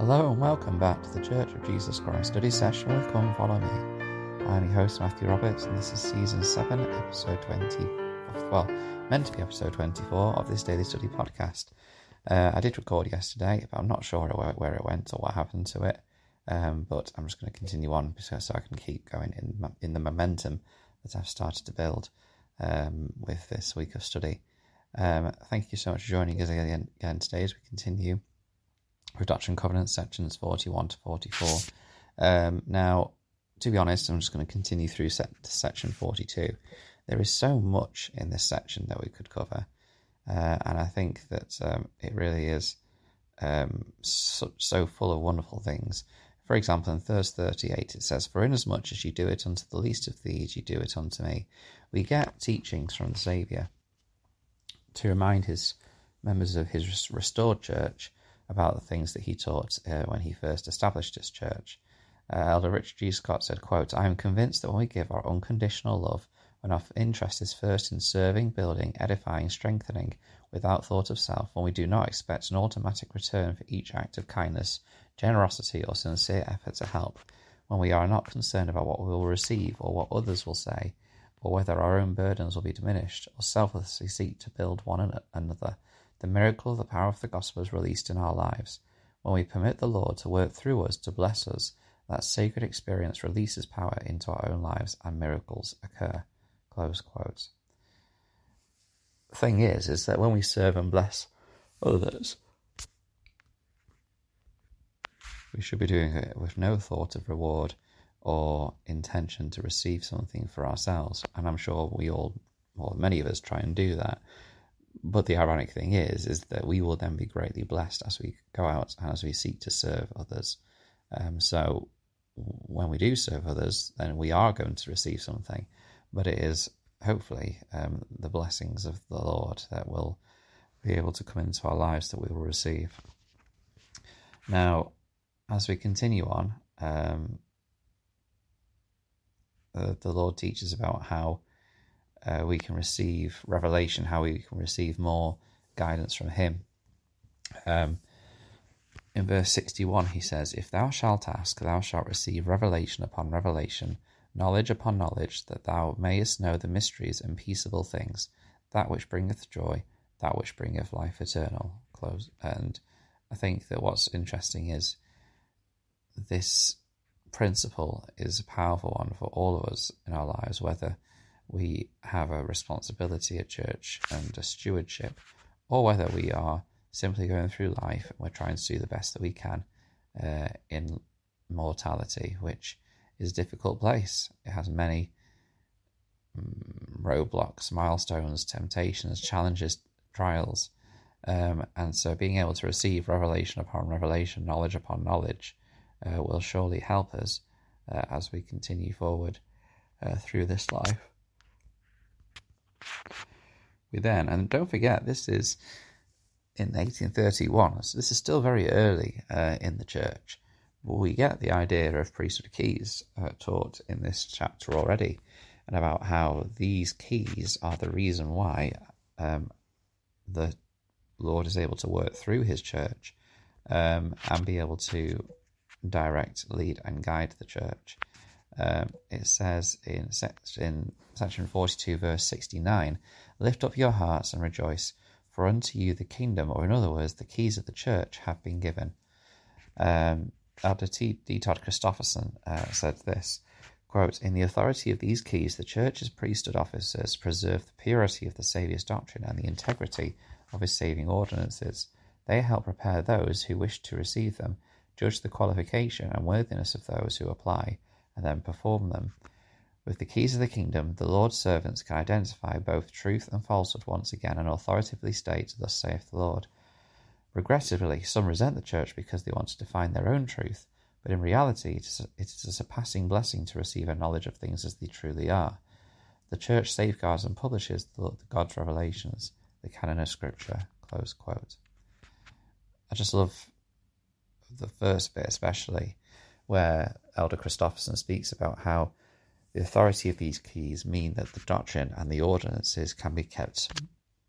Hello and welcome back to the Church of Jesus Christ study session with Come Follow Me. I'm your host Matthew Roberts and this is season 7, episode 20, meant to be episode 24 of this daily study podcast. I did record yesterday, but I'm not sure where it went or what happened to it, but I'm just going to continue on so I can keep going in the momentum that I've started to build with this week of study. Thank you so much for joining us again today as we continue with Doctrine and Covenants sections 41 to 44. Now, to be honest, I'm just going to continue through section 42. There is so much in this section that we could cover, and I think that it really is so full of wonderful things. For example, in verse 38 it says, "For inasmuch as you do it unto the least of these, you do it unto me." We get teachings from the Saviour to remind his members of his restored church about the things that he taught when he first established his church. Elder Richard G. Scott said, quote, "I am convinced that when we give our unconditional love, when our interest is first in serving, building, edifying, strengthening, without thought of self, when we do not expect an automatic return for each act of kindness, generosity, or sincere effort to help, when we are not concerned about what we will receive or what others will say, or whether our own burdens will be diminished, or selflessly seek to build one another, the miracle of the power of the gospel is released in our lives. When we permit the Lord to work through us to bless us, that sacred experience releases power into our own lives and miracles occur." Close quotes. The thing is that when we serve and bless others, we should be doing it with no thought of reward or intention to receive something for ourselves. And I'm sure many of us try and do that. But the ironic thing is that we will then be greatly blessed as we go out and as we seek to serve others. So when we do serve others, then we are going to receive something. But it is hopefully the blessings of the Lord that will be able to come into our lives that we will receive. Now, as we continue on, the Lord teaches about how we can receive revelation, how we can receive more guidance from him. In verse 61 he says, "If thou shalt ask, thou shalt receive revelation upon revelation, knowledge upon knowledge, that thou mayest know the mysteries and peaceable things, that which bringeth joy, that which bringeth life eternal." Close. And I think that what's interesting is this principle is a powerful one for all of us in our lives, whether we have a responsibility at church and a stewardship, or whether we are simply going through life and we're trying to do the best that we can in mortality, which is a difficult place. It has many roadblocks, milestones, temptations, challenges, trials, and so being able to receive revelation upon revelation, knowledge upon knowledge, will surely help us as we continue forward through this life. We then, and don't forget, this is in 1831, so this is still very early in the church. We get the idea of priesthood keys taught in this chapter already, and about how these keys are the reason why the Lord is able to work through his church and be able to direct, lead, and guide the church. It says in section 42, verse 69, "Lift up your hearts and rejoice, for unto you the kingdom," or in other words, the keys of the church, "have been given." Elder D. Todd Christofferson said this, quote, "In the authority of these keys, the church's priesthood officers preserve the purity of the Saviour's doctrine and the integrity of his saving ordinances. They help prepare those who wish to receive them, judge the qualification and worthiness of those who apply, and then perform them. With the keys of the kingdom, the Lord's servants can identify both truth and falsehood once again and authoritatively state, 'Thus saith the Lord.' Regrettably, some resent the church because they want to define their own truth, but in reality it is a surpassing blessing to receive a knowledge of things as they truly are. The church safeguards and publishes the God's revelations, the canon of Scripture." Close quote. I just love the first bit especially, where Elder Christofferson speaks about how the authority of these keys mean that the doctrine and the ordinances can be kept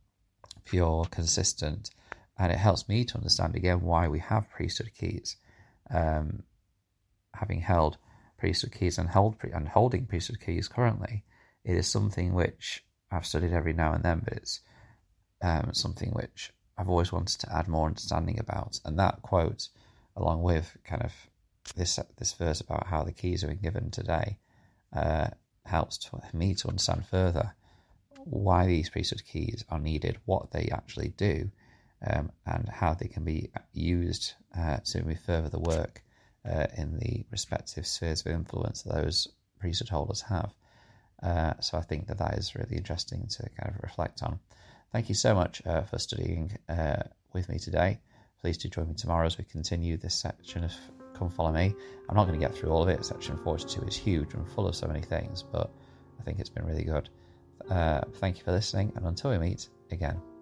pure, consistent, and it helps me to understand again why we have priesthood keys. having held priesthood keys and holding priesthood keys currently, it is something which I've studied every now and then, but it's something which I've always wanted to add more understanding about. And that quote, along with kind of this verse about how the keys are being given today, helps me to understand further why these priesthood keys are needed, what they actually do, and how they can be used to further the work in the respective spheres of influence that those priesthood holders have. So I think that is really interesting to kind of reflect on. Thank you so much for studying with me today. Please do join me tomorrow as we continue this section of Come Follow Me. I'm not going to get through all of it. Section 42 is huge and full of so many things, but I think it's been really good. Thank you for listening, and until we meet again.